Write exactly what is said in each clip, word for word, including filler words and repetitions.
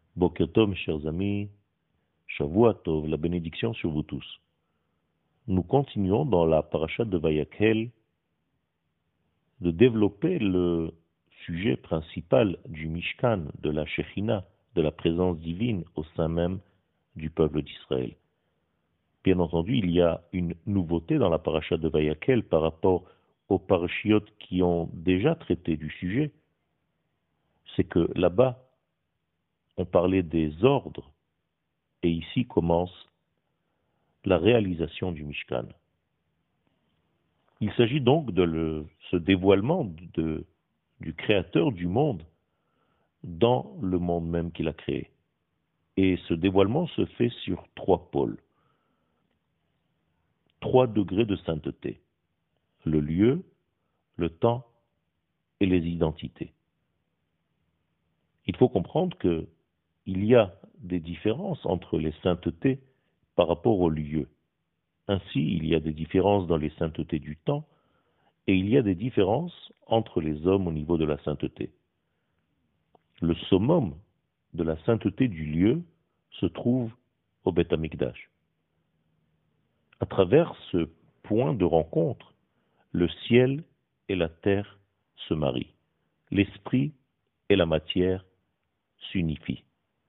Boker Tov, mes chers amis, Shavua Tov, la bénédiction sur vous tous. Nous continuons dans la paracha de Vayakhel de développer le sujet principal du Mishkan, de la Shechina, de la présence divine au sein même du peuple d'Israël. Bien entendu, il y a une nouveauté dans la paracha de Vayakhel par rapport aux parachiotes qui ont déjà traité du sujet. C'est que là-bas, on parlait des ordres, et ici commence la réalisation du Mishkan. Il s'agit donc de le, ce dévoilement de, du Créateur du monde dans le monde même qu'il a créé. Et ce dévoilement se fait sur trois pôles, trois degrés de sainteté, le lieu, le temps et les identités. Il faut comprendre que il y a des différences entre les saintetés par rapport au lieu. Ainsi, il y a des différences dans les saintetés du temps et il y a des différences entre les hommes au niveau de la sainteté. Le summum de la sainteté du lieu se trouve au Beth Amikdash. À travers ce point de rencontre, le ciel et la terre se marient. L'esprit et la matière s'unifient.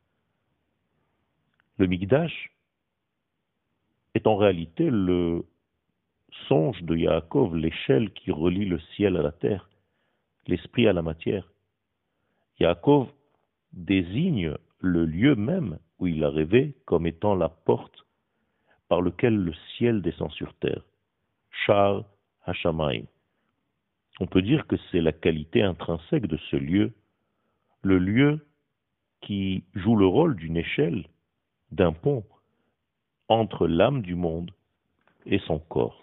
Le Mikdash est en réalité le songe de Yaakov, l'échelle qui relie le ciel à la terre, l'esprit à la matière. Yaakov désigne le lieu même où il a rêvé comme étant la porte par laquelle le ciel descend sur terre. Shar Hashamayim. On peut dire que c'est la qualité intrinsèque de ce lieu, le lieu qui joue le rôle d'une échelle, d'un pont entre l'âme du monde et son corps.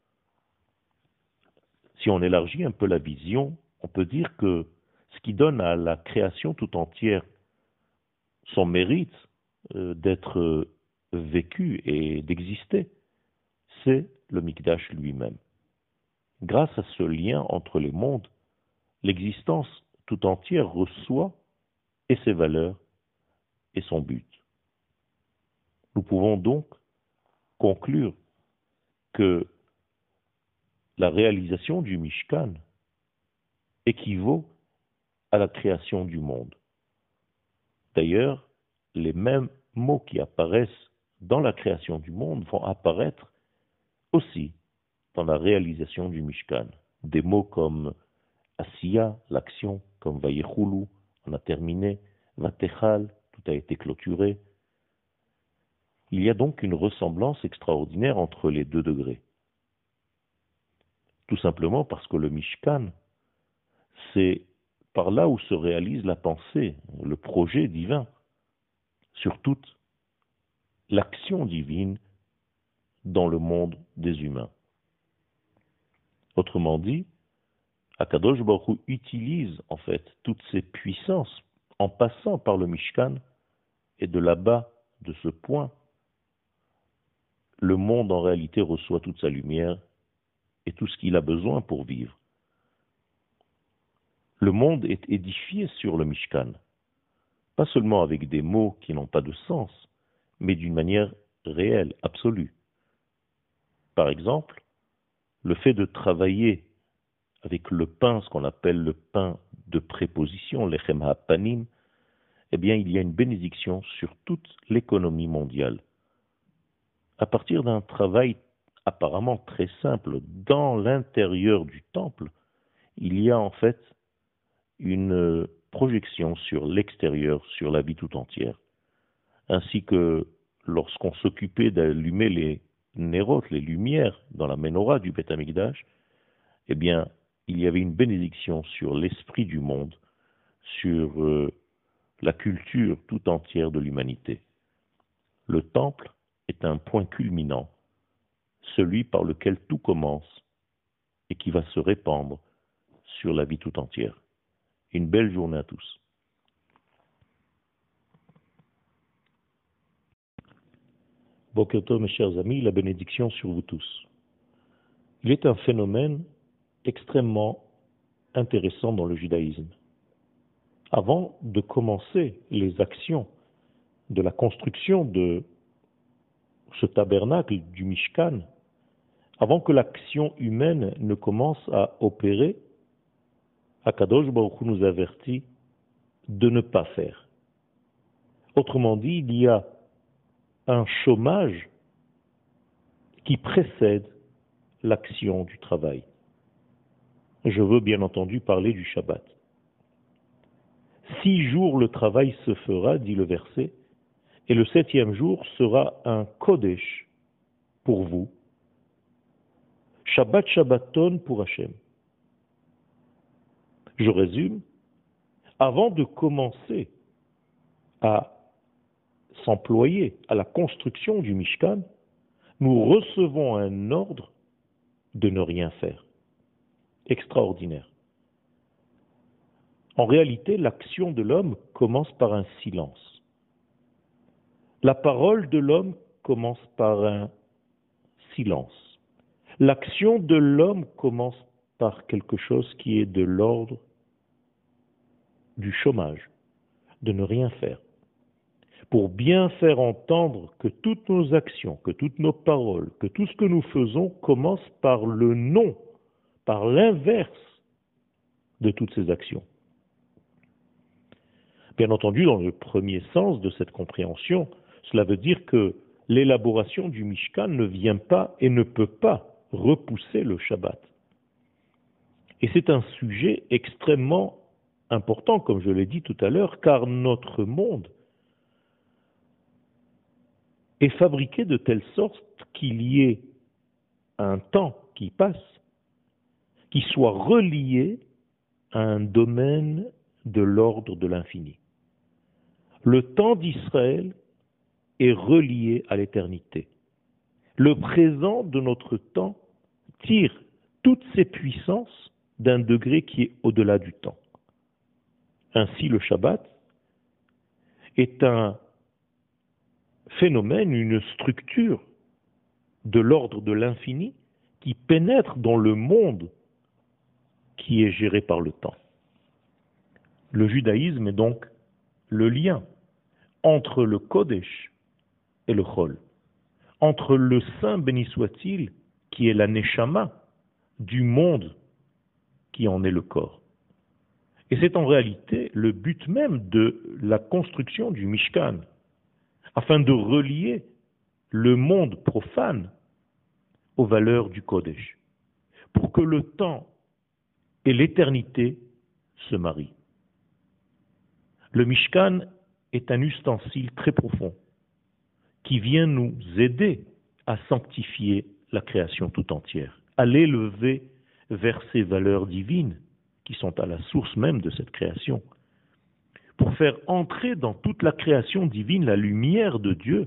Si on élargit un peu la vision, on peut dire que ce qui donne à la création tout entière son mérite euh, d'être euh, vécu et d'exister, c'est le Mikdash lui-même. Grâce à ce lien entre les mondes, l'existence tout entière reçoit et ses valeurs et son but. Nous pouvons donc conclure que la réalisation du Mishkan équivaut à la création du monde. D'ailleurs, les mêmes mots qui apparaissent dans la création du monde vont apparaître aussi dans la réalisation du Mishkan. Des mots comme Asiya, l'action, comme Vayechulu, on a terminé, Vatechal, tout a été clôturé. Il y a donc une ressemblance extraordinaire entre les deux degrés. Tout simplement parce que le Mishkan, c'est par là où se réalise la pensée, le projet divin, sur toute l'action divine dans le monde des humains. Autrement dit, Akadosh Baruch Hu utilise en fait toutes ces puissances en passant par le Mishkan, et de là-bas, de ce point, le monde en réalité reçoit toute sa lumière et tout ce qu'il a besoin pour vivre. Le monde est édifié sur le Mishkan, pas seulement avec des mots qui n'ont pas de sens, mais d'une manière réelle, absolue. Par exemple, le fait de travailler avec le pain, ce qu'on appelle le pain de préposition, lechem hapanim, eh bien, il y a une bénédiction sur toute l'économie mondiale. À partir d'un travail apparemment très simple dans l'intérieur du temple, il y a en fait une projection sur l'extérieur, sur la vie tout entière. Ainsi que lorsqu'on s'occupait d'allumer les nérotes, les lumières dans la menorah du Beth Amikdash, eh bien, il y avait une bénédiction sur l'esprit du monde, sur euh, la culture tout entière de l'humanité. Le temple est un point culminant, celui par lequel tout commence et qui va se répandre sur la vie tout entière. Une belle journée à tous. Boker Tov, mes chers amis, la bénédiction sur vous tous. Il est un phénomène extrêmement intéressant dans le judaïsme. Avant de commencer les actions de la construction de ce tabernacle du Mishkan, avant que l'action humaine ne commence à opérer, Akadosh Baruch Hu nous avertit de ne pas faire. Autrement dit, il y a un chômage qui précède l'action du travail. Je veux bien entendu parler du Shabbat. Six jours le travail se fera, dit le verset, et le septième jour sera un Kodesh pour vous. Shabbat Shabbaton pour Hachem. Je résume, avant de commencer à s'employer à la construction du Mishkan, nous recevons un ordre de ne rien faire. Extraordinaire. En réalité, l'action de l'homme commence par un silence. La parole de l'homme commence par un silence. L'action de l'homme commence par quelque chose qui est de l'ordre du chômage, de ne rien faire. Pour bien faire entendre que toutes nos actions, que toutes nos paroles, que tout ce que nous faisons commence par le non, par l'inverse de toutes ces actions. Bien entendu, dans le premier sens de cette compréhension, cela veut dire que l'élaboration du Mishkan ne vient pas et ne peut pas repousser le Shabbat. Et c'est un sujet extrêmement important, comme je l'ai dit tout à l'heure, car notre monde est fabriqué de telle sorte qu'il y ait un temps qui passe, qui soit relié à un domaine de l'ordre de l'infini. Le temps d'Israël est relié à l'éternité. Le présent de notre temps tire toutes ses puissances d'un degré qui est au-delà du temps. Ainsi, le Shabbat est un phénomène, une structure de l'ordre de l'infini qui pénètre dans le monde qui est géré par le temps. Le judaïsme est donc le lien entre le Kodesh et le Chol, entre le Saint béni soit-il, qui est la Neshama du monde qui en est le corps. Et c'est en réalité le but même de la construction du Mishkan, afin de relier le monde profane aux valeurs du Kodesh, pour que le temps et l'éternité se marient. Le Mishkan est un ustensile très profond qui vient nous aider à sanctifier la création tout entière, à l'élever vers ces valeurs divines qui sont à la source même de cette création, pour faire entrer dans toute la création divine la lumière de Dieu,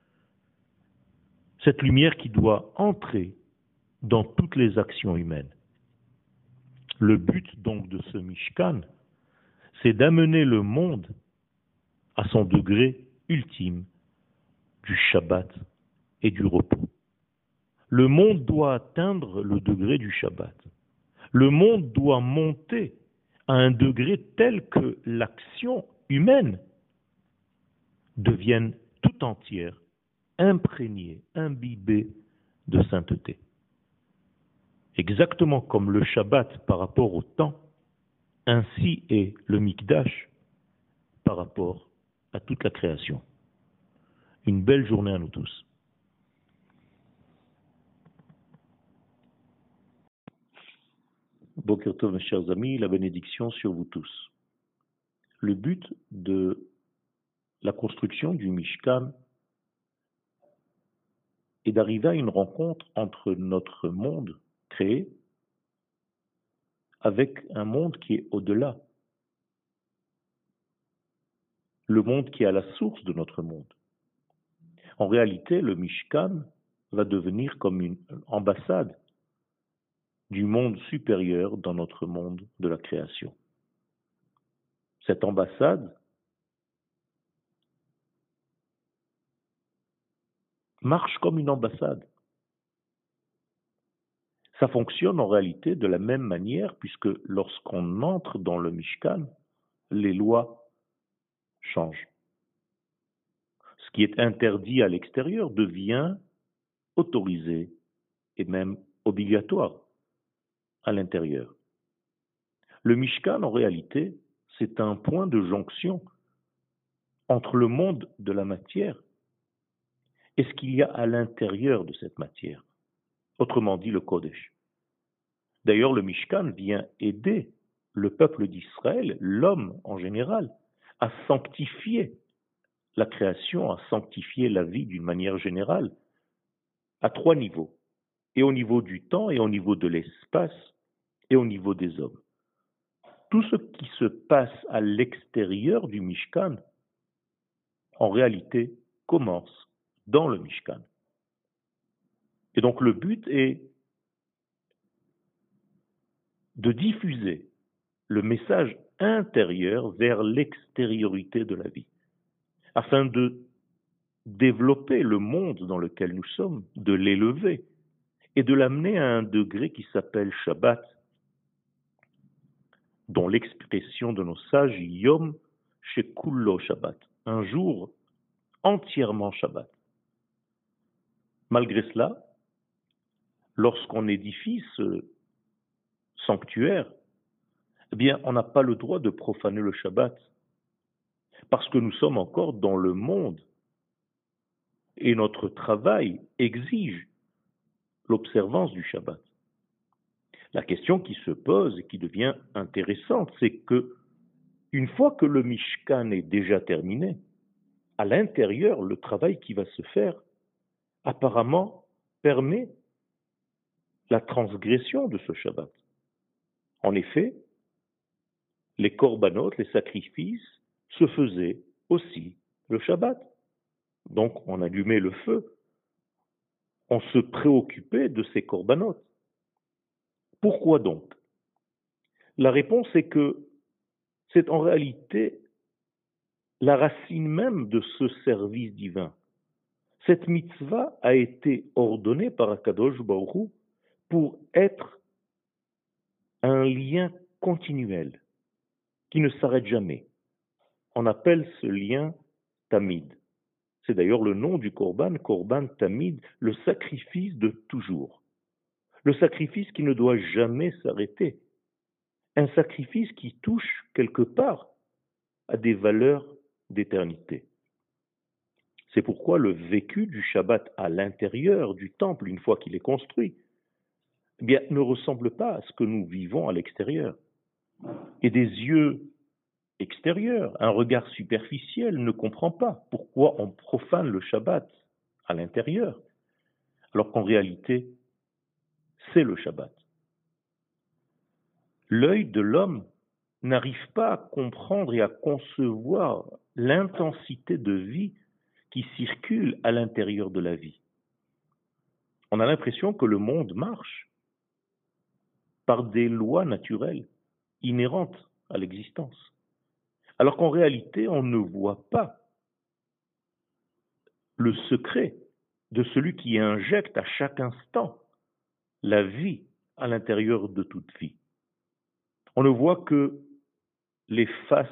cette lumière qui doit entrer dans toutes les actions humaines. Le but donc de ce Mishkan, c'est d'amener le monde à son degré ultime du Shabbat et du repos. Le monde doit atteindre le degré du Shabbat. Le monde doit monter à un degré tel que l'action humaine devienne tout entière, imprégnée, imbibée de sainteté. Exactement comme le Shabbat par rapport au temps, ainsi est le Mikdash par rapport à toute la création. Une belle journée à nous tous. Boker Tov, mes chers amis, la bénédiction sur vous tous. Le but de la construction du Mishkan est d'arriver à une rencontre entre notre monde créé avec un monde qui est au-delà. Le monde qui est à la source de notre monde. En réalité, le Mishkan va devenir comme une ambassade du monde supérieur dans notre monde de la création. Cette ambassade marche comme une ambassade. Ça fonctionne en réalité de la même manière puisque lorsqu'on entre dans le Mishkan, les lois changent. Ce qui est interdit à l'extérieur devient autorisé et même obligatoire à l'intérieur. Le Mishkan, en réalité, c'est un point de jonction entre le monde de la matière et ce qu'il y a à l'intérieur de cette matière, autrement dit le Kodesh. D'ailleurs, le Mishkan vient aider le peuple d'Israël, l'homme en général, à sanctifier la création, à sanctifier la vie d'une manière générale, à trois niveaux, et au niveau du temps, et au niveau de l'espace, et au niveau des hommes. Tout ce qui se passe à l'extérieur du Mishkan, en réalité, commence dans le Mishkan. Et donc le but est de diffuser le message intérieur vers l'extériorité de la vie, afin de développer le monde dans lequel nous sommes, de l'élever et de l'amener à un degré qui s'appelle Shabbat, dont l'expression de nos sages Yom Shekullo Shabbat, un jour entièrement Shabbat. Malgré cela, lorsqu'on édifie ce sanctuaire, eh bien, on n'a pas le droit de profaner le Shabbat, parce que nous sommes encore dans le monde, et notre travail exige l'observance du Shabbat. La question qui se pose et qui devient intéressante, c'est que une fois que le Mishkan est déjà terminé, à l'intérieur, le travail qui va se faire, apparemment, permet la transgression de ce Shabbat. En effet, les korbanot, les sacrifices, se faisaient aussi le Shabbat. Donc, on allumait le feu, on se préoccupait de ces korbanot. Pourquoi donc? La réponse est que c'est en réalité la racine même de ce service divin. Cette mitzvah a été ordonnée par Akadosh Baruch Hu pour être un lien continuel qui ne s'arrête jamais. On appelle ce lien Tamid. C'est d'ailleurs le nom du Korban, Korban Tamid, le sacrifice de toujours. Le sacrifice qui ne doit jamais s'arrêter. Un sacrifice qui touche quelque part à des valeurs d'éternité. C'est pourquoi le vécu du Shabbat à l'intérieur du temple, une fois qu'il est construit, eh bien, ne ressemble pas à ce que nous vivons à l'extérieur. Et des yeux extérieurs, un regard superficiel ne comprend pas pourquoi on profane le Shabbat à l'intérieur, alors qu'en réalité, c'est le Shabbat. L'œil de l'homme n'arrive pas à comprendre et à concevoir l'intensité de vie qui circule à l'intérieur de la vie. On a l'impression que le monde marche par des lois naturelles inhérentes à l'existence, alors qu'en réalité, on ne voit pas le secret de celui qui injecte à chaque instant la vie à l'intérieur de toute vie. On ne voit que les faces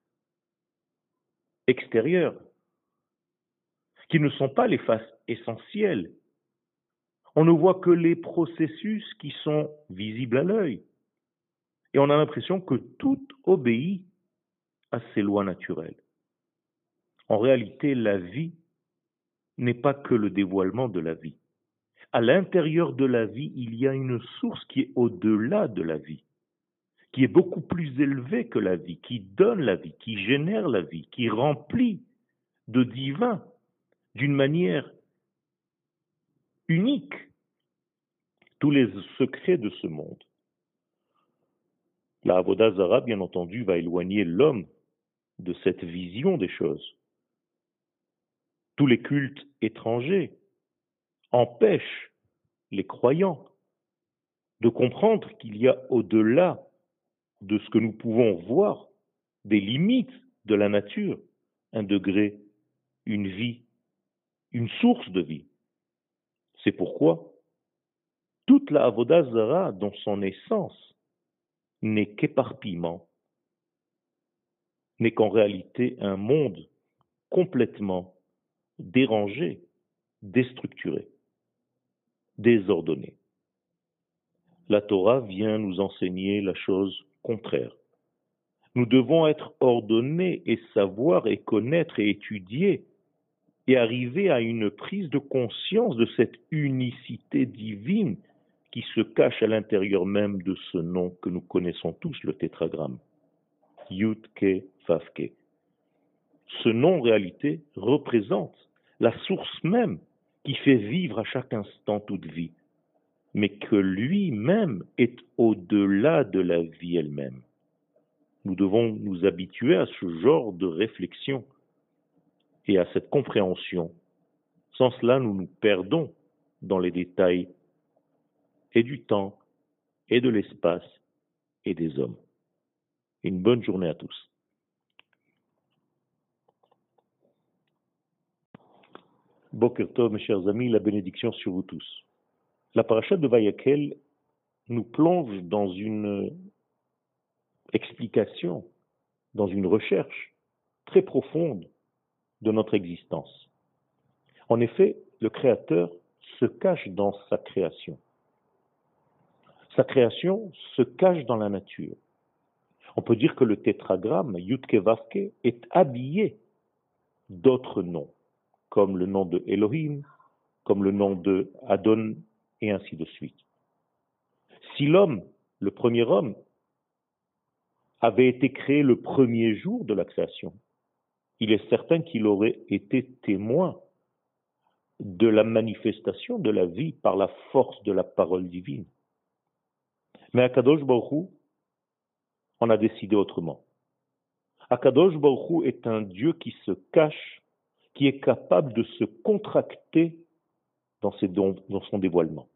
extérieures, qui ne sont pas les faces essentielles. On ne voit que les processus qui sont visibles à l'œil. Et on a l'impression que tout obéit à ces lois naturelles. En réalité, la vie n'est pas que le dévoilement de la vie. À l'intérieur de la vie, il y a une source qui est au-delà de la vie, qui est beaucoup plus élevée que la vie, qui donne la vie, qui génère la vie, qui remplit de divin d'une manière unique tous les secrets de ce monde. La Avodah Zara, bien entendu, va éloigner l'homme de cette vision des choses. Tous les cultes étrangers empêchent les croyants de comprendre qu'il y a au-delà de ce que nous pouvons voir, des limites de la nature, un degré, une vie, une source de vie. C'est pourquoi toute la Avodah Zara, dans son essence, n'est qu'éparpillement, n'est qu'en réalité un monde complètement dérangé, déstructuré, désordonné. La Torah vient nous enseigner la chose contraire. Nous devons être ordonnés et savoir et connaître et étudier et arriver à une prise de conscience de cette unicité divine qui se cache à l'intérieur même de ce nom que nous connaissons tous, le tétragramme. Yud-Ke, Vav-Ke. Ce nom, en réalité, représente la source même qui fait vivre à chaque instant toute vie, mais que lui-même est au-delà de la vie elle-même. Nous devons nous habituer à ce genre de réflexion et à cette compréhension. Sans cela, nous nous perdons dans les détails et du temps, et de l'espace, et des hommes. Une bonne journée à tous. Boker Tov, mes chers amis, la bénédiction sur vous tous. La paracha de Vayakhel nous plonge dans une explication, dans une recherche très profonde de notre existence. En effet, le Créateur se cache dans sa création. Sa création se cache dans la nature. On peut dire que le tétragramme, Yud-Ke Vav-Ke, est habillé d'autres noms, comme le nom de Elohim, comme le nom de Adon, et ainsi de suite. Si l'homme, le premier homme, avait été créé le premier jour de la création, il est certain qu'il aurait été témoin de la manifestation de la vie par la force de la parole divine. Mais Akadosh Baruch Hu en a décidé autrement. Akadosh Baruch Hu est un Dieu qui se cache, qui est capable de se contracter dans, ses dons, dans son dévoilement.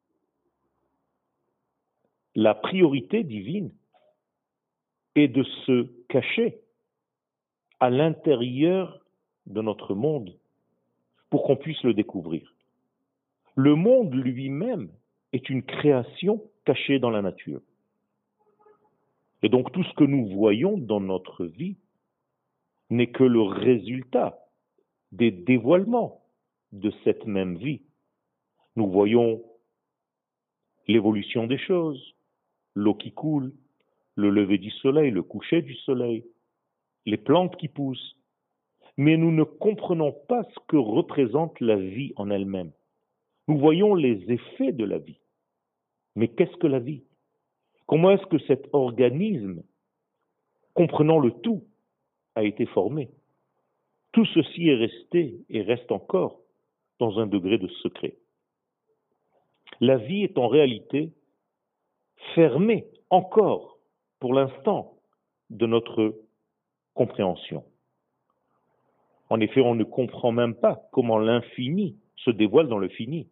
La priorité divine est de se cacher à l'intérieur de notre monde pour qu'on puisse le découvrir. Le monde lui-même est une création cachée dans la nature. Et donc tout ce que nous voyons dans notre vie n'est que le résultat des dévoilements de cette même vie. Nous voyons l'évolution des choses, l'eau qui coule, le lever du soleil, le coucher du soleil, les plantes qui poussent, mais nous ne comprenons pas ce que représente la vie en elle-même. Nous voyons les effets de la vie. Mais qu'est-ce que la vie? Comment est-ce que cet organisme, comprenant le tout, a été formé? Tout ceci est resté et reste encore dans un degré de secret. La vie est en réalité fermée encore, pour l'instant, de notre compréhension. En effet, on ne comprend même pas comment l'infini se dévoile dans le fini.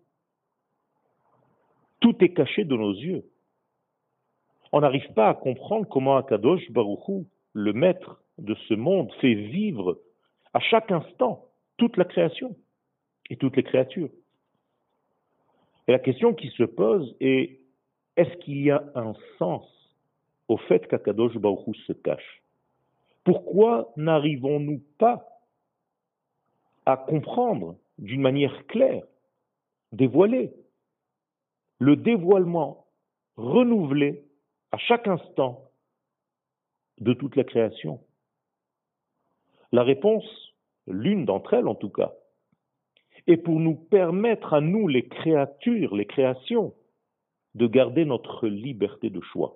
Tout est caché de nos yeux. On n'arrive pas à comprendre comment Akadosh Baruch Hu, le maître de ce monde, fait vivre à chaque instant toute la création et toutes les créatures. Et la question qui se pose est, est-ce qu'il y a un sens au fait qu'Akadosh Baruch Hu se cache? Pourquoi n'arrivons-nous pas à comprendre d'une manière claire, dévoilée, le dévoilement renouvelé à chaque instant de toute la création? La réponse, l'une d'entre elles en tout cas, est pour nous permettre à nous, les créatures, les créations, de garder notre liberté de choix.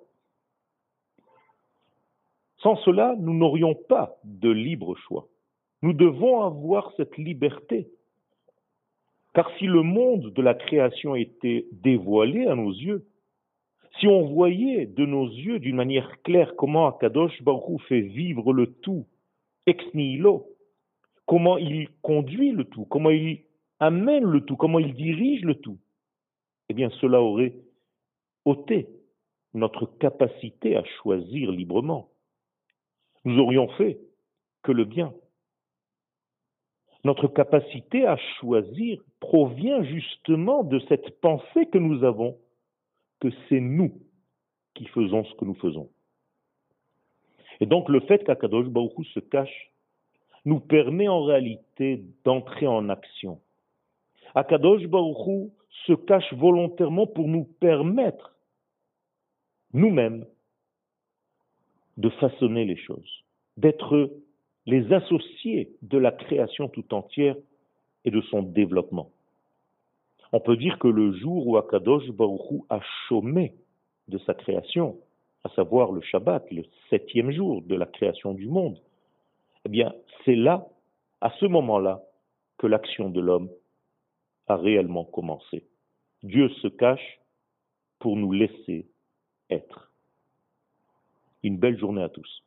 Sans cela, nous n'aurions pas de libre choix. Nous devons avoir cette liberté. Car si le monde de la création était dévoilé à nos yeux, si on voyait de nos yeux d'une manière claire comment Akadosh Baruch Hu fait vivre le tout ex nihilo, comment il conduit le tout, comment il amène le tout, comment il dirige le tout, eh bien cela aurait ôté notre capacité à choisir librement. Nous aurions fait que le bien. Notre capacité à choisir provient justement de cette pensée que nous avons, que c'est nous qui faisons ce que nous faisons. Et donc le fait qu'Akadosh Baruch Hu se cache nous permet en réalité d'entrer en action. Akadosh Baruch Hu se cache volontairement pour nous permettre, nous-mêmes, de façonner les choses, d'être les associés de la création tout entière et de son développement. On peut dire que le jour où Akadosh Baruch Hu a chômé de sa création, à savoir le Shabbat, le septième jour de la création du monde, eh bien, c'est là, à ce moment-là, que l'action de l'homme a réellement commencé. Dieu se cache pour nous laisser être. Une belle journée à tous.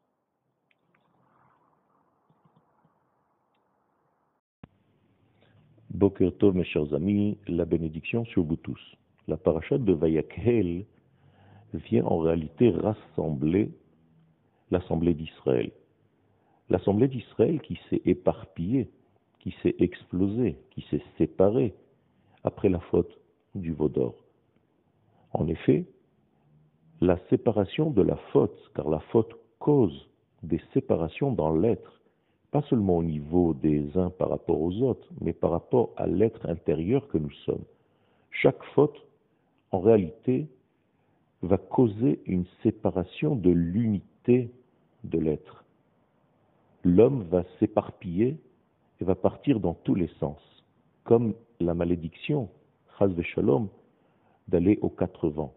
Boker Tov, mes chers amis, la bénédiction sur vous tous. La parashat de Vayakhel vient en réalité rassembler l'assemblée d'Israël. L'assemblée d'Israël qui s'est éparpillée, qui s'est explosée, qui s'est séparée après la faute du veau d'or. En effet, la séparation de la faute, car la faute cause des séparations dans l'être, pas seulement au niveau des uns par rapport aux autres, mais par rapport à l'être intérieur que nous sommes. Chaque faute, en réalité, va causer une séparation de l'unité de l'être. L'homme va s'éparpiller et va partir dans tous les sens, comme la malédiction, chas v'shalom, d'aller aux quatre vents.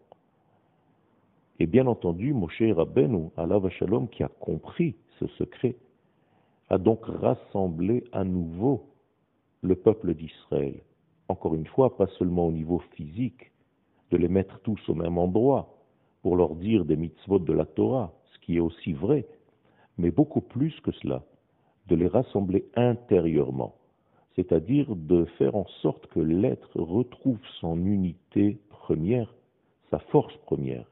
Et bien entendu, Moshe Rabbeinu, alav shalom, qui a compris ce secret, a donc rassemblé à nouveau le peuple d'Israël. Encore une fois, pas seulement au niveau physique, de les mettre tous au même endroit pour leur dire des mitzvot de la Torah, ce qui est aussi vrai, mais beaucoup plus que cela, de les rassembler intérieurement, c'est-à-dire de faire en sorte que l'être retrouve son unité première, sa force première.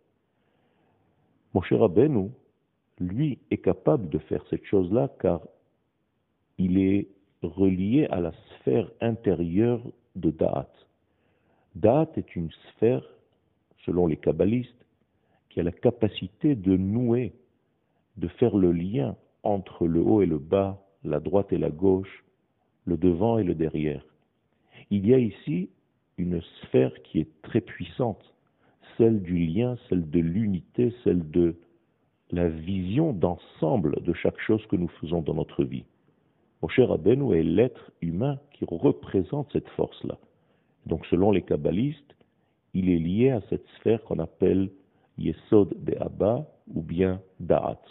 Moshe Rabbeinu, lui, est capable de faire cette chose-là car il est relié à la sphère intérieure de Da'at. Da'at est une sphère, selon les kabbalistes, qui a la capacité de nouer, de faire le lien entre le haut et le bas, la droite et la gauche, le devant et le derrière. Il y a ici une sphère qui est très puissante, celle du lien, celle de l'unité, celle de la vision d'ensemble de chaque chose que nous faisons dans notre vie. Moshe Rabbeinu est l'être humain qui représente cette force-là. Donc selon les kabbalistes, il est lié à cette sphère qu'on appelle Yesod Be'aba ou bien Da'at.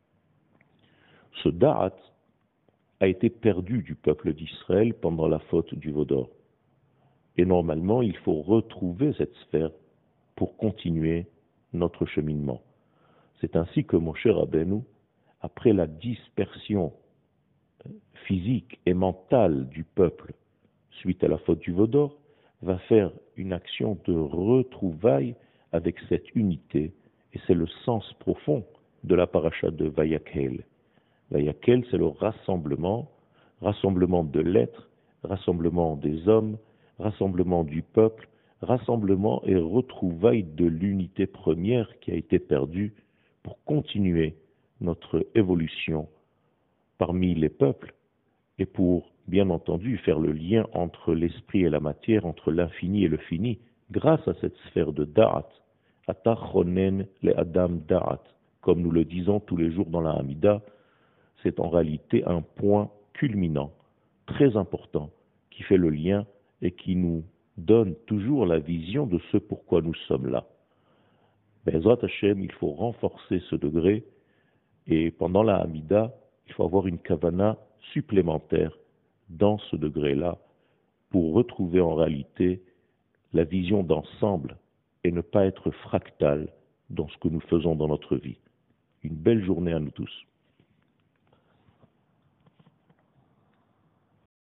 Ce Da'at a été perdu du peuple d'Israël pendant la faute du veau d'or. Et normalement, il faut retrouver cette sphère pour continuer notre cheminement. C'est ainsi que Moshe Rabbeinu, après la dispersion physique et mentale du peuple suite à la faute du veau d'or, va faire une action de retrouvaille avec cette unité, et c'est le sens profond de la paracha de Vayakhel. Vayakhel, c'est le rassemblement, rassemblement de l'être, rassemblement des hommes, rassemblement du peuple, rassemblement et retrouvaille de l'unité première qui a été perdue pour continuer notre évolution parmi les peuples et pour, bien entendu, faire le lien entre l'esprit et la matière, entre l'infini et le fini, grâce à cette sphère de Da'at, Ata chonen le Adam Da'at, comme nous le disons tous les jours dans la Hamida, c'est en réalité un point culminant, très important, qui fait le lien et qui nous donne toujours la vision de ce pourquoi nous sommes là. Be'ezrat Hashem, il faut renforcer ce degré, et pendant la Hamida, il faut avoir une kavana supplémentaire dans ce degré-là pour retrouver en réalité la vision d'ensemble et ne pas être fractal dans ce que nous faisons dans notre vie. Une belle journée à nous tous.